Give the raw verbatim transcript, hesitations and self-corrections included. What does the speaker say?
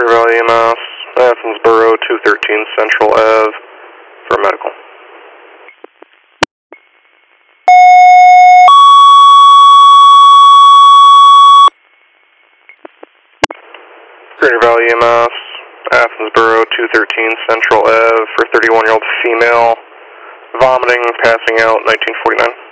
Greater Valley E M S, Athensboro, two thirteen Central Ave for medical. Greater Valley E M S, Athensboro, two thirteen Central Ave for thirty-one-year-old female, vomiting, passing out, nineteen forty-nine.